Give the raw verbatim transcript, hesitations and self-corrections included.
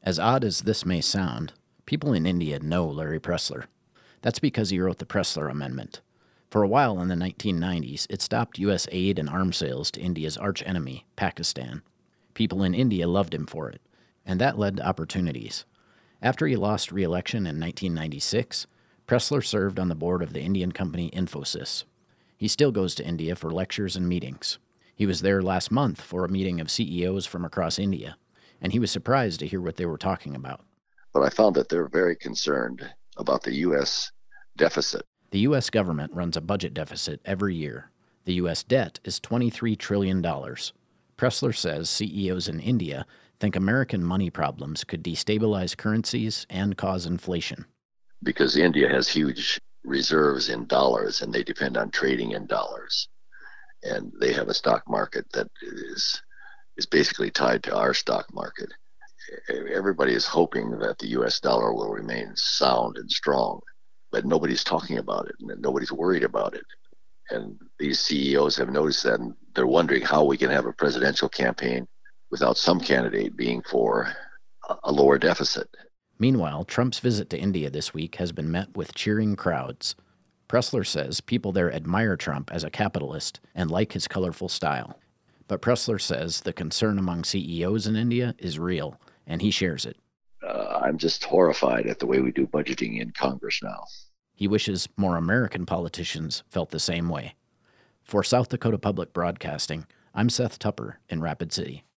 As odd as this may sound, people in India know Larry Pressler. That's because he wrote the Pressler Amendment. For a while in the nineteen nineties, it stopped U S aid and arms sales to India's archenemy, Pakistan. People in India loved him for it, and that led to opportunities. After he lost re-election in nineteen ninety-six, Pressler served on the board of the Indian company Infosys. He still goes to India for lectures and meetings. He was there last month for a meeting of C E Os from across India, and he was surprised to hear what they were talking about. But I found that they're very concerned about the U S deficit. The U S government runs a budget deficit every year. The U S debt is twenty-three trillion dollars. Pressler says C E Os in India think American money problems could destabilize currencies and cause inflation. Because India has huge reserves in dollars and they depend on trading in dollars. And they have a stock market that is is basically tied to our stock market. Everybody is hoping that the U S dollar will remain sound and strong, but nobody's talking about it and nobody's worried about it. And these C E Os have noticed that, and they're wondering how we can have a presidential campaign without some candidate being for a lower deficit. Meanwhile, Trump's visit to India this week has been met with cheering crowds. Pressler says people there admire Trump as a capitalist and like his colorful style. But Pressler says the concern among C E Os in India is real, and he shares it. Uh, I'm just horrified at the way we do budgeting in Congress now. He wishes more American politicians felt the same way. For South Dakota Public Broadcasting, I'm Seth Tupper in Rapid City.